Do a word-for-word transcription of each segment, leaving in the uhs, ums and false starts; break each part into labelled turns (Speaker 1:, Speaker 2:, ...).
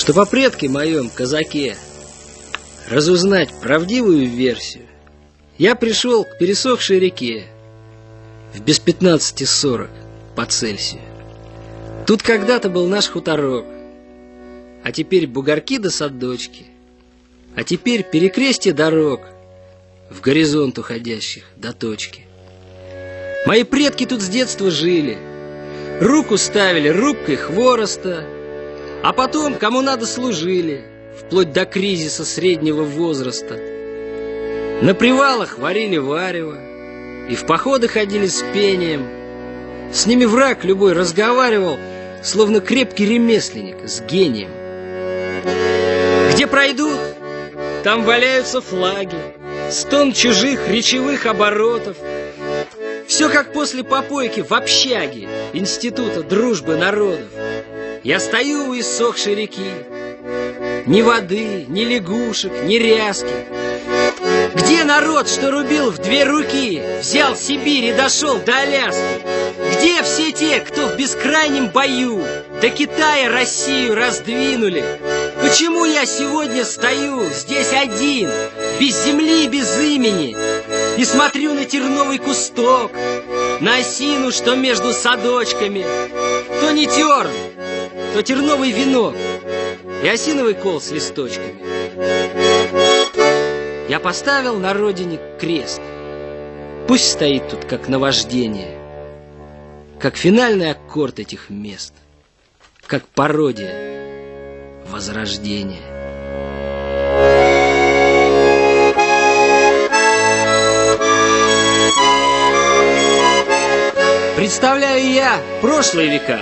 Speaker 1: Чтоб о предке моем, казаке, разузнать правдивую версию, я пришел к пересохшей реке в без пятнадцати сорок по Цельсию. Тут когда-то был наш хуторок, а теперь бугорки да садочки, а теперь перекрестье дорог в горизонт уходящих до точки. Мои предки тут с детства жили, руку ставили рубкой хвороста, а потом, кому надо, служили, вплоть до кризиса среднего возраста. На привалах варили варево и в походы ходили с пением. С ними враг любой разговаривал, словно крепкий ремесленник с гением. Где пройдут, там валяются флаги, стон чужих речевых оборотов. Все как после попойки в общаге Института дружбы народов. Я стою у иссохшей реки, ни воды, ни лягушек, ни ряски. Где народ, что рубил в две руки, взял Сибирь и дошел до Аляски? Где все те, кто в бескрайнем бою до Китая Россию раздвинули? Почему я сегодня стою здесь один, без земли, без имени, и смотрю на терновый кусток, на осину, что между садочками? То не терн, то терновый венок и осиновый кол с листочками. Я поставил на родине крест. Пусть стоит тут как наваждение, как финальный аккорд этих мест, как пародия возрождения. Представляю я прошлые века.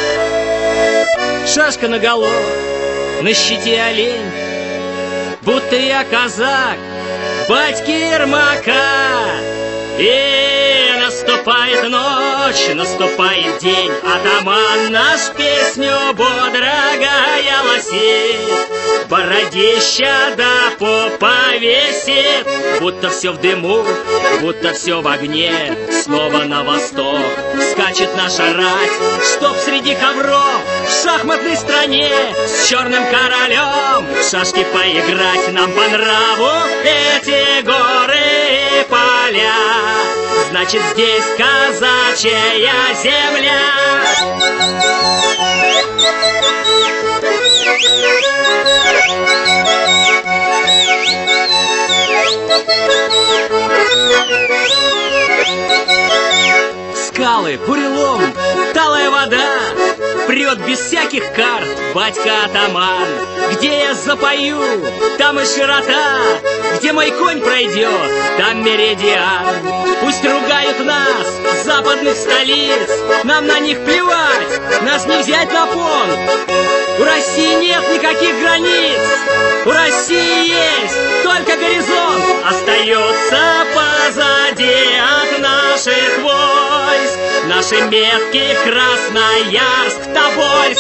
Speaker 1: Шашка наголо, на щите олень, будто я казак батьки Ермака. И наступает ночь, наступает день, атаман наш песню бодрогая лосит, бородища да попа висит, будто все в дыму, будто все в огне. Снова на восток скачет наша рать, чтоб среди ковров в шахматной стране с черным королем в шашки поиграть. Нам по нраву эти горы и поля, значит, здесь казачья земля. Скалы, бурелом, талая вода, прет без всяких карт батька-атаман. Где я запою, там и широта, где мой конь пройдет, там меридиан. Пусть ругают нас, западных столиц, нам на них плевать, нас не взять на понт. У России нет никаких границ, у России есть только горизонт. Остается позади от наших войск наши метки Красноярск, Тобольск.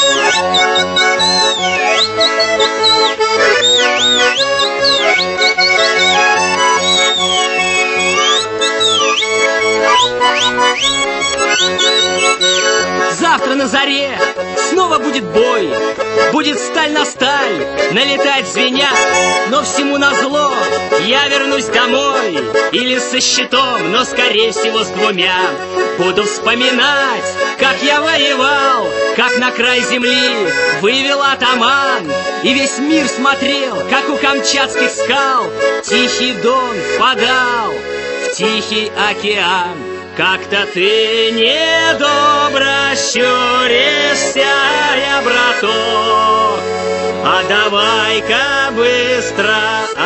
Speaker 1: Завтра на заре снова будет бой, будет сталь на сталь налетать звеня. Но всему назло я вернусь домой, или со щитом, но скорее всего с двумя. Буду вспоминать, как я воевал, как на край земли вывел атаман, и весь мир смотрел, как у камчатских скал Тихий Дон впадал в Тихий океан. Как-то ты недобро щуришься, я, браток, а давай-ка быстро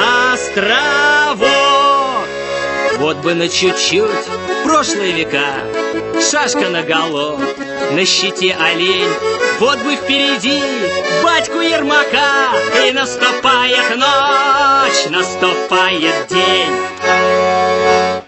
Speaker 1: островок. Вот бы на чуть-чуть прошлые века, шашка наголо, на щите олень, вот бы впереди батьку Ермака. И наступает ночь, наступает день.